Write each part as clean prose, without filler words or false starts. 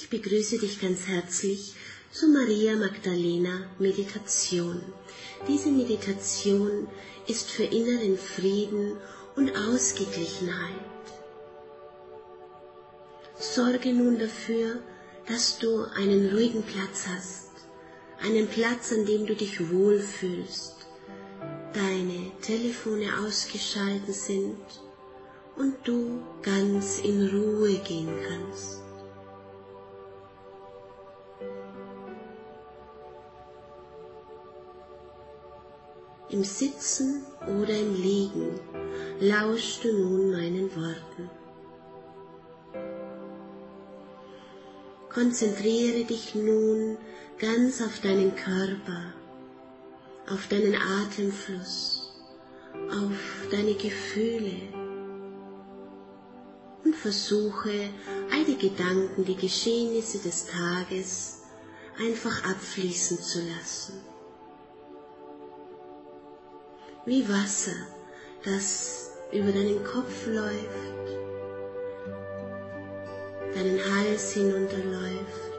Ich begrüße dich ganz herzlich zur Maria Magdalena Meditation. Diese Meditation ist für inneren Frieden und Ausgeglichenheit. Sorge nun dafür, dass du einen ruhigen Platz hast, einen Platz, an dem du dich wohlfühlst, deine Telefone ausgeschaltet sind und du ganz in Ruhe gehen kannst. Im Sitzen oder im Liegen lauschst du nun meinen Worten. Konzentriere dich nun ganz auf deinen Körper, auf deinen Atemfluss, auf deine Gefühle und versuche, all die Gedanken, die Geschehnisse des Tages einfach abfließen zu lassen. Wie Wasser, das über deinen Kopf läuft, deinen Hals hinunterläuft,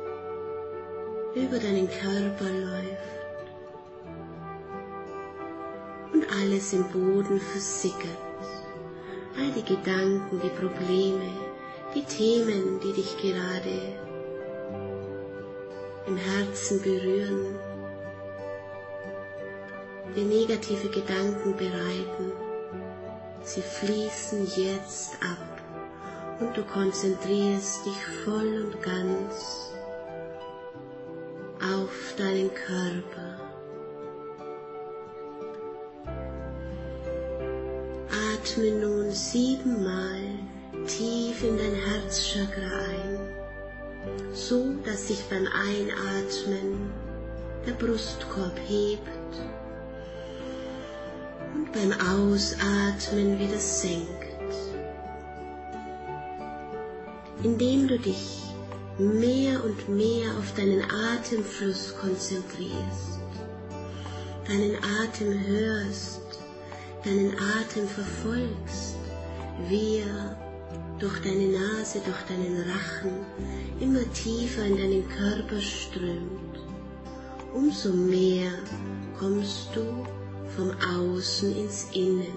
über deinen Körper läuft und alles im Boden versickert. All die Gedanken, die Probleme, die Themen, die dich gerade im Herzen berühren, dir negative Gedanken bereiten, sie fließen jetzt ab und du konzentrierst dich voll und ganz auf deinen Körper. Atme nun 7-mal tief in dein Herzchakra ein, so dass sich beim Einatmen der Brustkorb hebt und beim Ausatmen wieder senkt. Indem du dich mehr und mehr auf deinen Atemfluss konzentrierst, deinen Atem hörst, deinen Atem verfolgst, wie er durch deine Nase, durch deinen Rachen immer tiefer in deinen Körper strömt, umso mehr kommst du vom Außen ins Innen.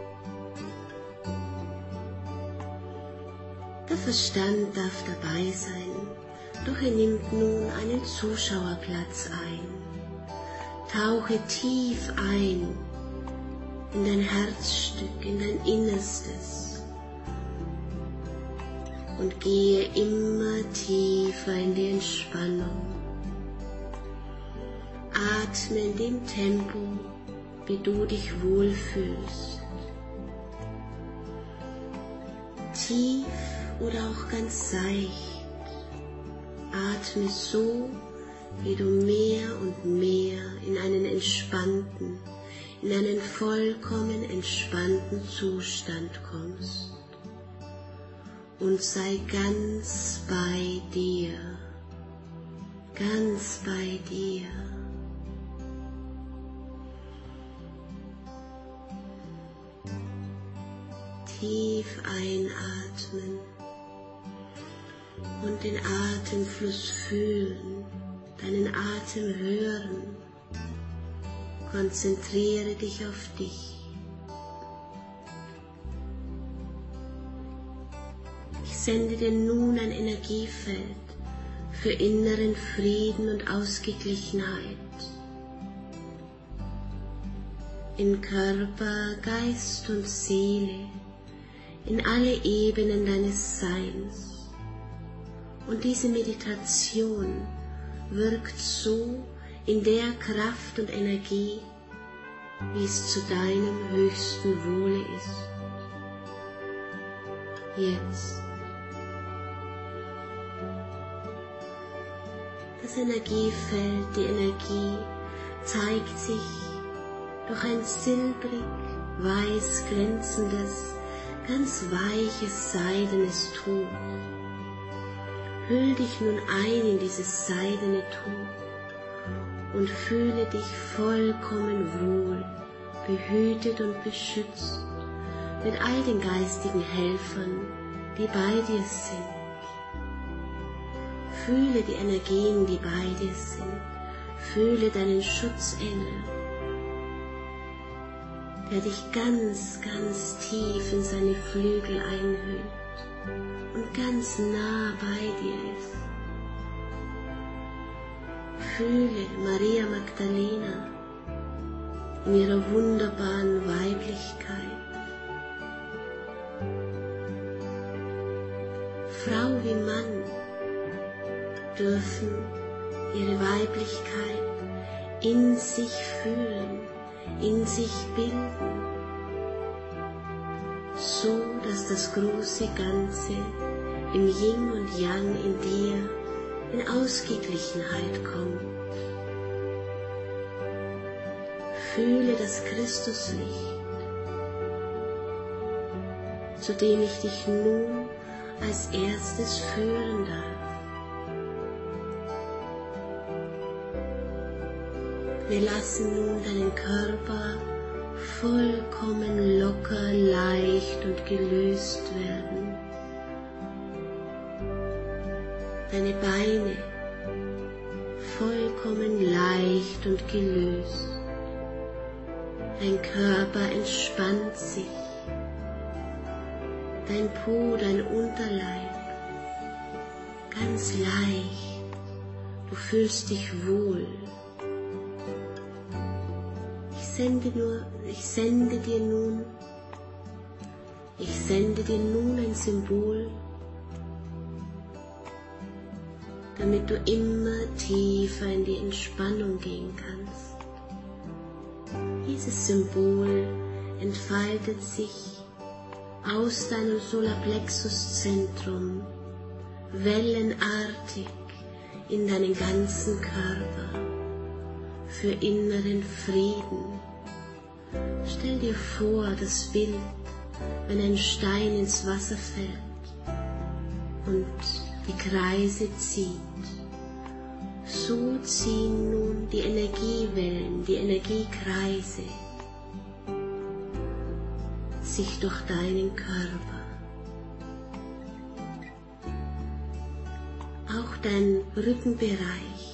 Der Verstand darf dabei sein, doch er nimmt nun einen Zuschauerplatz ein. Tauche tief ein in dein Herzstück, in dein Innerstes und gehe immer tiefer in die Entspannung. Atme in dem Tempo, wie du dich wohlfühlst. Tief oder auch ganz seicht. Atme so, wie du mehr und mehr in einen entspannten, in einen vollkommen entspannten Zustand kommst. Und sei ganz bei dir, ganz bei dir. Tief einatmen und den Atemfluss fühlen, deinen Atem hören. Konzentriere dich auf dich. Ich sende dir nun ein Energiefeld für inneren Frieden und Ausgeglichenheit. In Körper, Geist und Seele, in alle Ebenen deines Seins. Und diese Meditation wirkt so in der Kraft und Energie, wie es zu deinem höchsten Wohle ist. Jetzt. Das Energiefeld, die Energie zeigt sich durch ein silbrig, weiß glänzendes, ganz weiches, seidenes Tuch. Hüll dich nun ein in dieses seidene Tuch und fühle dich vollkommen wohl, behütet und beschützt mit all den geistigen Helfern, die bei dir sind. fühle die Energien, die bei dir sind. Fühle deinen Schutzengel, der dich ganz, ganz tief in seine Flügel einhüllt und ganz nah bei dir ist. Fühle Maria Magdalena in ihrer wunderbaren Weiblichkeit. Frau wie Mann dürfen ihre Weiblichkeit in sich fühlen, in sich bilden, so dass das große Ganze im Yin und Yang in dir in Ausgeglichenheit kommt. Fühle das Christuslicht, zu dem ich dich nun als erstes führen darf. Wir lassen nun deinen Körper vollkommen locker, leicht und gelöst werden. Deine Beine vollkommen leicht und gelöst. Dein Körper entspannt sich. Dein Po, dein Unterleib, ganz leicht. Du fühlst dich wohl. Ich sende dir nun ein Symbol, damit du immer tiefer in die Entspannung gehen kannst. Dieses Symbol entfaltet sich aus deinem Solarplexuszentrum wellenartig in deinen ganzen Körper für inneren Frieden. Stell dir vor das Bild, wenn ein Stein ins Wasser fällt und die Kreise zieht. So ziehen nun die Energiewellen, die Energiekreise sich durch deinen Körper. Auch dein Rückenbereich,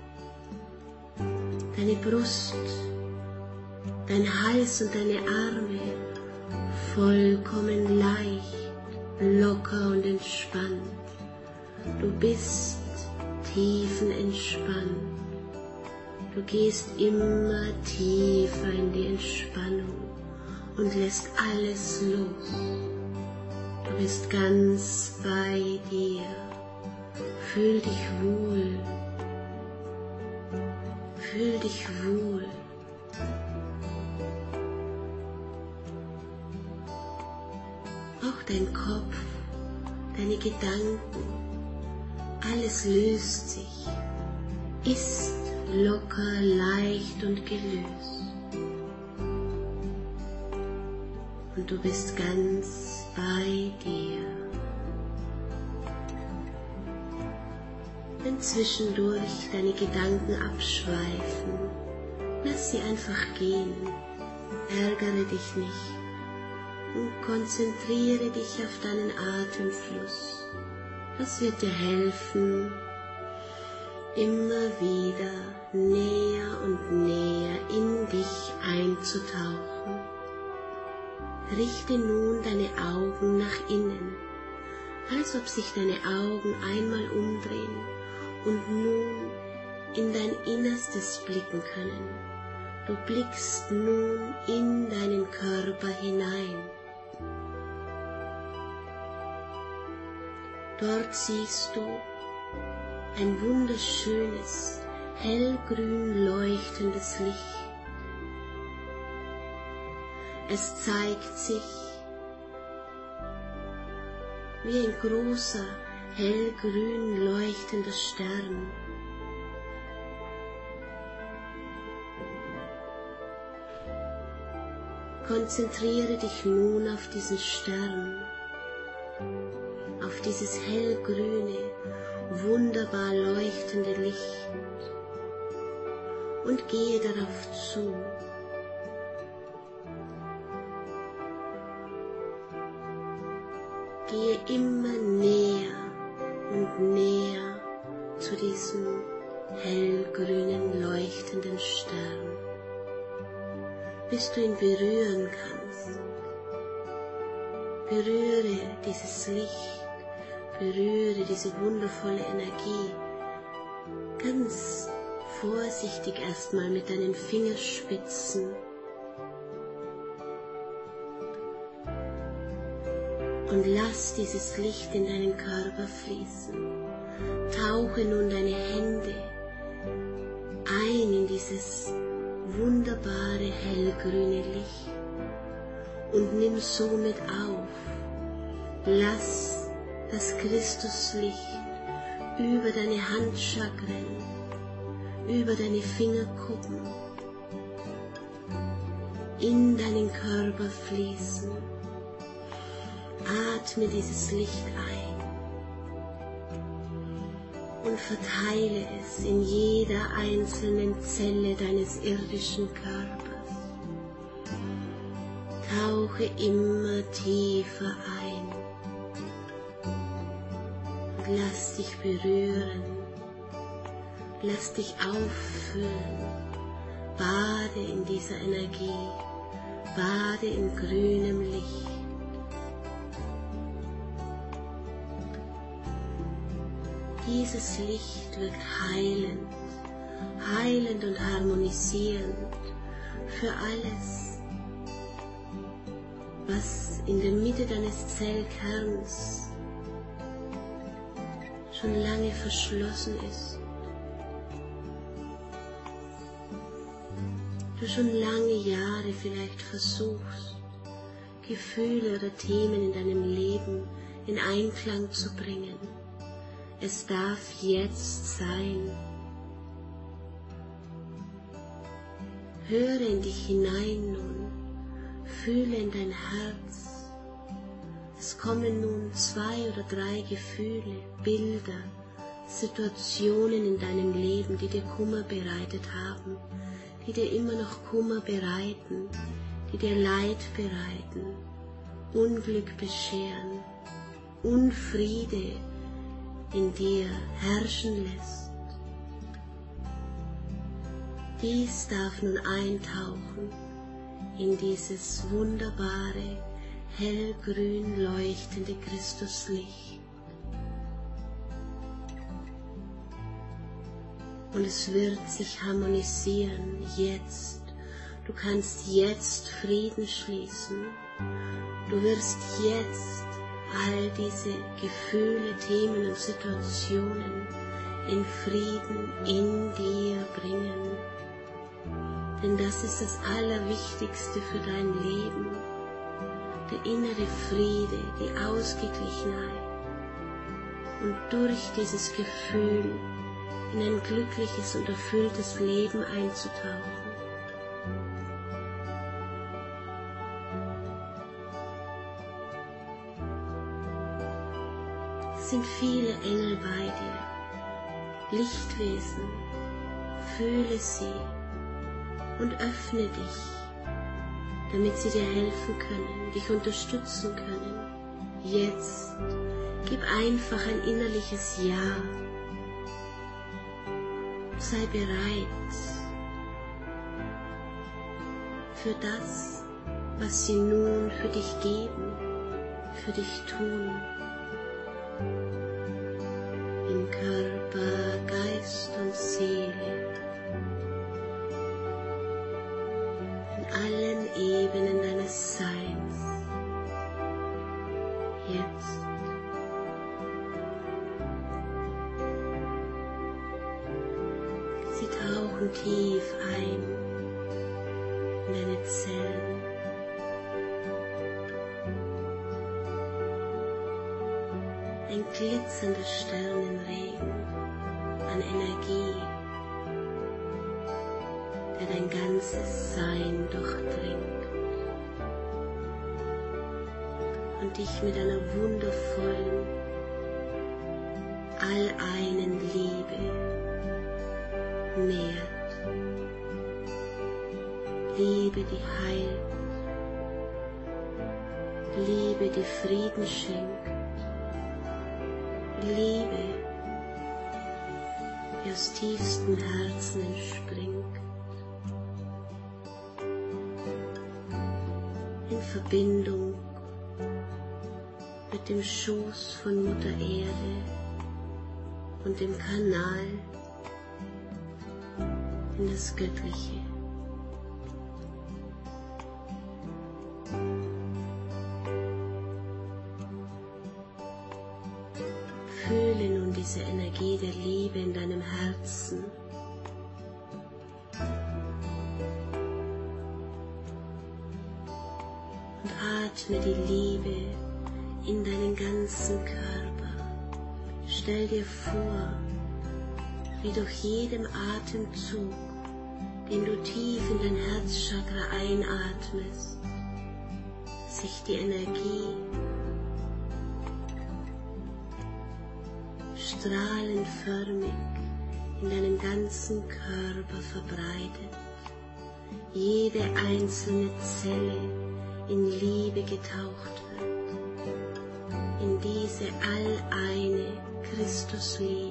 deine Brust, dein Hals und deine Arme vollkommen leicht, locker und entspannt. Du bist tiefenentspannt. Du gehst immer tiefer in die Entspannung und lässt alles los. Du bist ganz bei dir. Fühl dich wohl. Fühl dich wohl. Auch dein Kopf, deine Gedanken, alles löst sich, ist locker, leicht und gelöst. Und du bist ganz bei dir. Wenn zwischendurch deine Gedanken abschweifen, lass sie einfach gehen, ärgere dich nicht und konzentriere dich auf deinen Atemfluss. Das wird dir helfen, immer wieder näher und näher in dich einzutauchen. Richte nun deine Augen nach innen, als ob sich deine Augen einmal umdrehen und nun in dein Innerstes blicken können. Du blickst nun in deinen Körper hinein. Dort siehst du ein wunderschönes, hellgrün leuchtendes Licht. Es zeigt sich wie ein großer, hellgrün leuchtender Stern. Konzentriere dich nun auf diesen Stern, auf dieses hellgrüne, wunderbar leuchtende Licht und gehe darauf zu. Gehe immer näher und näher zu diesem hellgrünen, leuchtenden Stern, bis du ihn berühren kannst. Berühre dieses Licht, berühre diese wundervolle Energie, ganz vorsichtig erstmal mit deinen Fingerspitzen. Und lass dieses Licht in deinen Körper fließen. Tauche nun deine Hände ein in dieses wunderbare hellgrüne Licht und nimm somit auf. Lass das Christuslicht über deine Handchakren, über deine Fingerkuppen in deinen Körper fließen. Atme dieses Licht ein und verteile es in jeder einzelnen Zelle deines irdischen Körpers. Tauche immer tiefer ein und lass dich berühren, lass dich auffüllen, bade in dieser Energie, bade in grünem Licht. Dieses Licht wirkt heilend und harmonisierend für alles, was in der Mitte deines Zellkerns schon lange verschlossen ist. Du schon lange Jahre vielleicht versuchst, Gefühle oder Themen in deinem Leben in Einklang zu bringen. Es darf jetzt sein. Höre in dich hinein nun, fühle in dein Herz. Es kommen nun 2 oder 3 Gefühle, Bilder, Situationen in deinem Leben, die dir Kummer bereitet haben, die dir immer noch Kummer bereiten, die dir Leid bereiten, Unglück bescheren, Unfriede in dir herrschen lässt. Dies darf nun eintauchen in dieses wunderbare, hellgrün leuchtende Christuslicht. Und es wird sich harmonisieren jetzt. Du kannst jetzt Frieden schließen. Du wirst jetzt all diese Gefühle, Themen und Situationen in Frieden in dir bringen. Denn das ist das Allerwichtigste für dein Leben. Der innere Friede, die Ausgeglichenheit. Und durch dieses Gefühl in ein glückliches und erfülltes Leben einzutauchen. Es sind viele Engel bei dir, Lichtwesen, fühle sie und öffne dich, damit sie dir helfen können, dich unterstützen können. Jetzt gib einfach ein innerliches Ja. Sei bereit für das, was sie nun für dich geben, für dich tun. In Körper, Geist und Seele. In allen Ebenen deines Seins. Jetzt. Sie tauchen tief ein in deine Zellen. Ein glitzernder Sternenregen an Energie, der dein ganzes Sein durchdringt und dich mit einer wundervollen, alleinen Liebe nährt. Liebe, die heilt, Liebe, die Frieden schenkt, Liebe, die aus tiefstem Herzen entspringt, in Verbindung mit dem Schoß von Mutter Erde und dem Kanal in das Göttliche. Fühle nun diese Energie der Liebe in deinem Herzen. Und atme die Liebe in deinen ganzen Körper. Stell dir vor, wie durch jedem Atemzug, den du tief in dein Herzchakra einatmest, sich die Energie strahlenförmig in deinem ganzen Körper verbreitet, jede einzelne Zelle in Liebe getaucht wird, in diese alleine Christusliebe,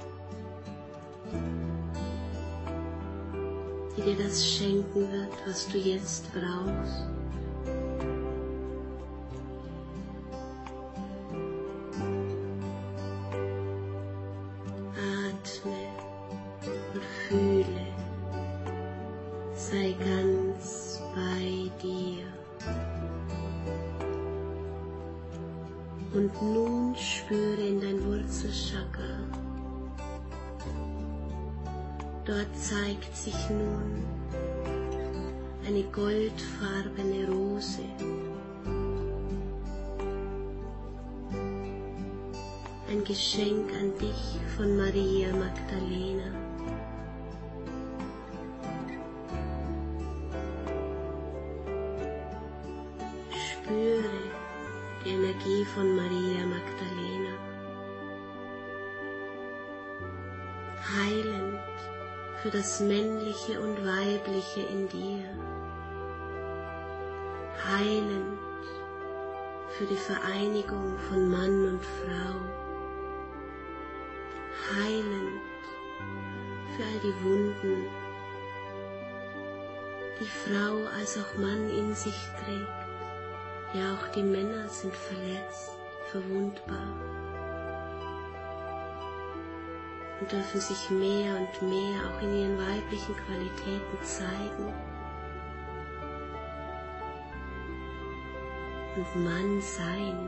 die dir das schenken wird, was du jetzt brauchst. Sei ganz bei dir. Und nun spüre in dein Wurzelchakra. Dort zeigt sich nun eine goldfarbene Rose. Ein Geschenk an dich von Maria Magdalena. Spüre die Energie von Maria Magdalena, heilend für das Männliche und Weibliche in dir, heilend für die Vereinigung von Mann und Frau, heilend für all die Wunden, die Frau als auch Mann in sich trägt. Ja, auch die Männer sind verletzt, verwundbar und dürfen sich mehr und mehr auch in ihren weiblichen Qualitäten zeigen und Mann sein.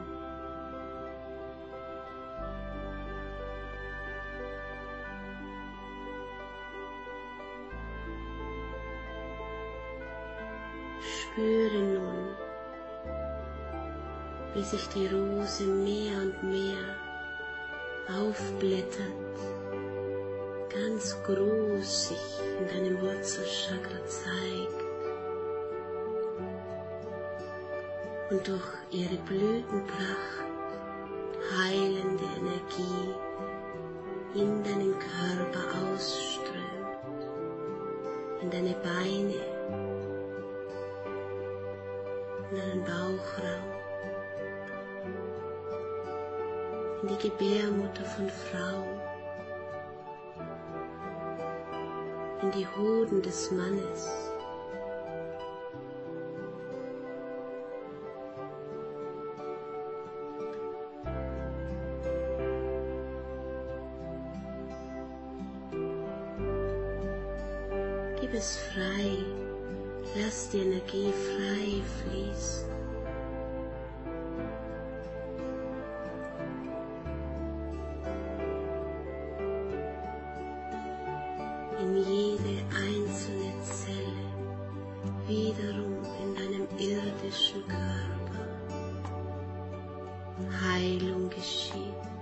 Spüre nun, wie sich die Rose mehr und mehr aufblättert, ganz groß sich in deinem Wurzelchakra zeigt und durch ihre Blütenpracht heilende Energie in deinen Körper ausströmt, in deine Beine, in deinen Bauchraum, in die Gebärmutter von Frau, in die Hoden des Mannes, gib es frei, lass die Energie frei fließen. In jede einzelne Zelle, wiederum in deinem irdischen Körper. Heilung geschieht.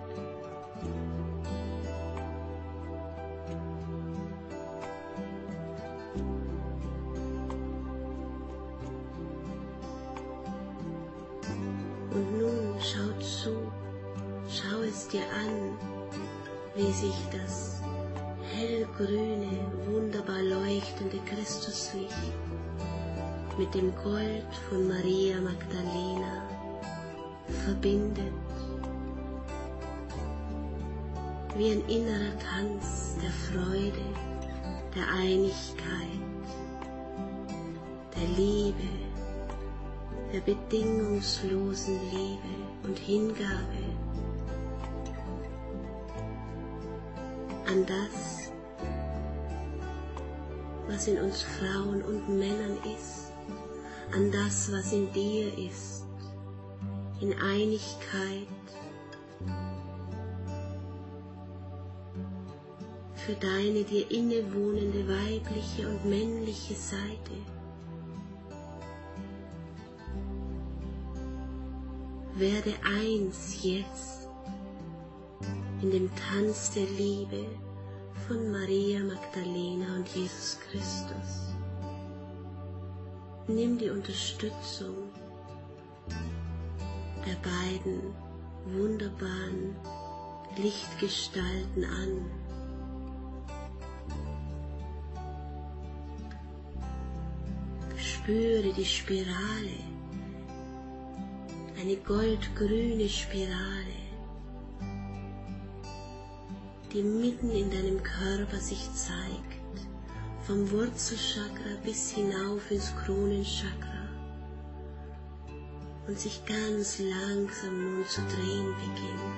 Und nun schau zu, schau es dir an, wie sich das hellgrüne, wunderbar leuchtende Christuslicht mit dem Gold von Maria Magdalena verbindet. wie ein innerer Tanz der Freude, der Einigkeit, der Liebe, der bedingungslosen Liebe und Hingabe an das, was in uns Frauen und Männern ist, an das, was in dir ist, in Einigkeit für deine dir innewohnende weibliche und männliche Seite. Werde eins jetzt in dem Tanz der Liebe von Maria Magdalena und Jesus Christus. Nimm die Unterstützung der beiden wunderbaren Lichtgestalten an. Spüre die Spirale, eine goldgrüne Spirale, die mitten in deinem Körper sich zeigt, vom Wurzelchakra bis hinauf ins Kronenchakra und sich ganz langsam nun zu drehen beginnt.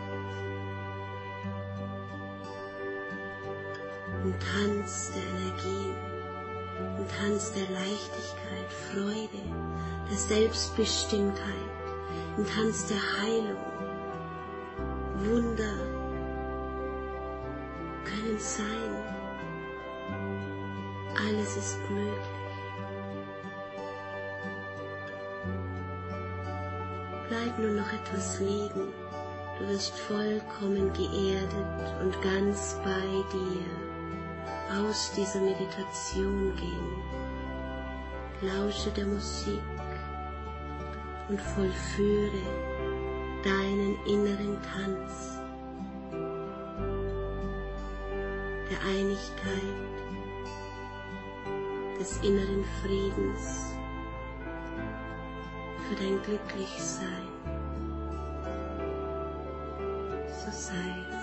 Im Tanz der Energien, im Tanz der Leichtigkeit, Freude, der Selbstbestimmtheit, im Tanz der Heilung. Wunder können sein. Alles ist möglich. Bleib nur noch etwas liegen. Du wirst vollkommen geerdet und ganz bei dir aus dieser Meditation gehen. Lausche der Musik und vollführe deinen inneren Tanz der Einigkeit, des inneren Friedens, für dein Glücklichsein. So sei es.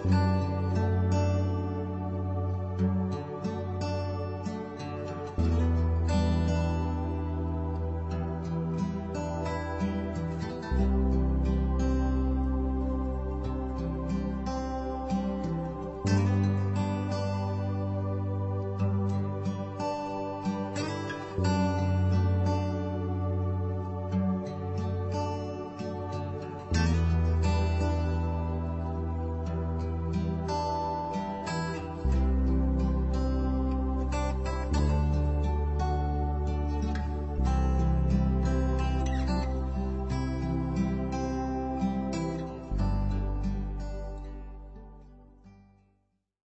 Tag.